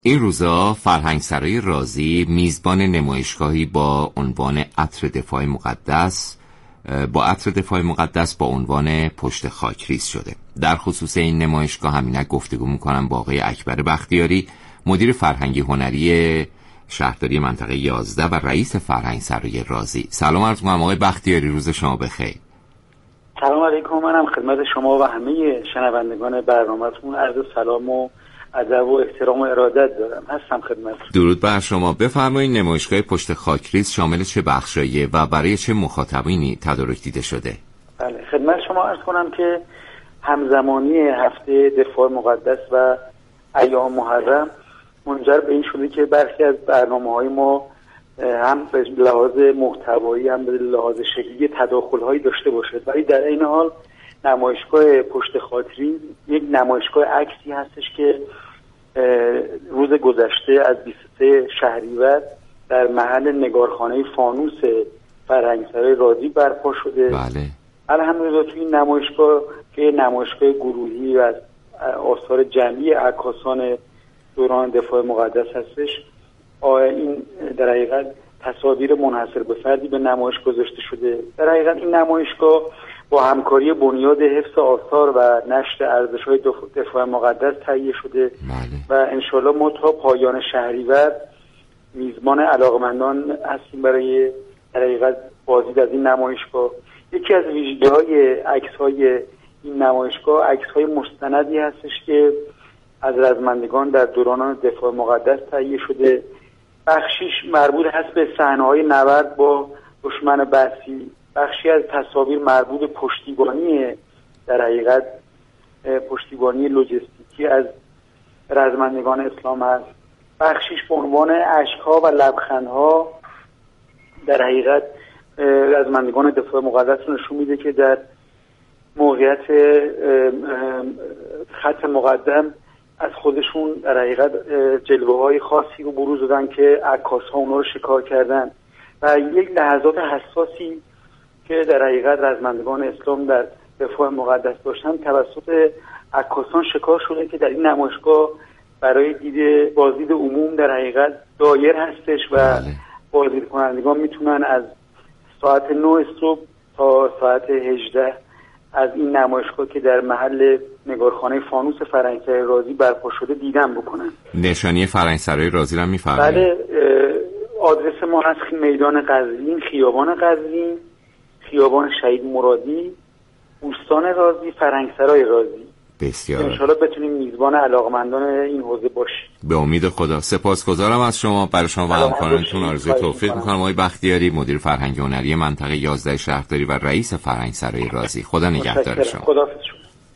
این روزا فرهنگسرای رازی میزبان نمایشگاهی با عنوان عطر دفاع مقدس با عنوان پشت خاکریز شده. در خصوص این نمایشگاه همینک گفتگو میکنم با آقای اکبر بختیاری، مدیر فرهنگی هنری شهرداری منطقه 11 و رئیس فرهنگسرای رازی. سلام عرض می‌کنم آقای بختیاری، روز شما بخیر. سلام علیکم. منم خدمت شما و همه شنوندگان برنامه‌تون عرض سلام و ادب و احترام و ارادت دارم. هستم خدمتتون. درود بر شما. بفرمایید نمایشگاه پشت خاکریز شامل چه بخشاییه و برای چه مخاطبینی تدارک دیده شده؟ بله، خدمت شما عرض کنم که همزمانی هفته دفاع مقدس و ایام محرم منجر به این شده که برخی از برنامه‌های ما هم به لحاظ محتوایی هم به لحاظ شکلی تداخل‌هایی داشته باشد، ولی در این حال نمایشگاه پشت خاکریز یک نمایشگاه عکسی هستش که روز گذشته از 23 شهریور در محل نگارخانه فانوس فرهنگسرای رازی برپا شده. بله. الحمدلله توی این نمایشگاه که نمایشگاه گروهی و آثار جمعی عکاسان دوران دفاع مقدس هستش، این در حقیقت تصاویر منحصر به فردی به نمایش گذاشته شده. در حقیقت این نمایشگاه با همکاری بنیاد حفظ آثار و نشر ارزش‌های دفاع مقدس تهیه شده. بله. و انشالله ما تا پایان شهریور میزبان علاقمندان هستیم برای در حقیقت بازدید از این نمایشگاه. یکی از ویژگی‌های عکس‌های این نمایشگاه عکس‌های مستندی هستش که از رزمندگان در دوران دفاع مقدس تهیه شده. بخشیش مربوط هست به صحنه‌های نبرد با دشمن بعثی، بخشی از تصاویر مربوط به پشتیبانی در حقیقت پشتیبانی لوجستیکی از رزمندگان اسلام است. بخشیش به عنوان اشک‌ها و لبخندها در حقیقت رزمندگان دفاع مقدس نشون میده که در موقعیت خط مقدم از خودشون در حقیقت جلوه‌های خاصی رو بروز دادن که عکاس‌ها اونا رو شکار کردن و یک لحظات حساسی که در حقیقت رزمندگان اسلام در دفاع مقدس داشتن توسط عکاسان شکار شده که در این نمایشگاه برای بازدید عموم در حقیقت دایر هستش و بازدید کنندگان میتونن از ساعت 9 صبح تا ساعت 18 از این نمایشگاه که در محل نگارخانه فانوس فرهنگسرای رازی برپا شده دیدن بکنن. نشانی فرهنگسرای رازی رو می‌فرمایید؟ بله، آدرس ما هست میدان قزوین، خیابان قزوین، خیابان شهید مرادی، بوستان رازی، فرهنگسرای رازی. بسیار. انشالله بتونیم میزبان علاقمندان این حوزه باشیم. به امید خدا. سپاسگزارم از شما. برای شما و همکارانتون آرزوی توفیق می‌کنم. آقای بختیاری، مدیر فرهنگی هنری منطقه 11 شهرداری و رئیس فرهنگسرای رازی. خدا نگهدار شما. خداحافظ.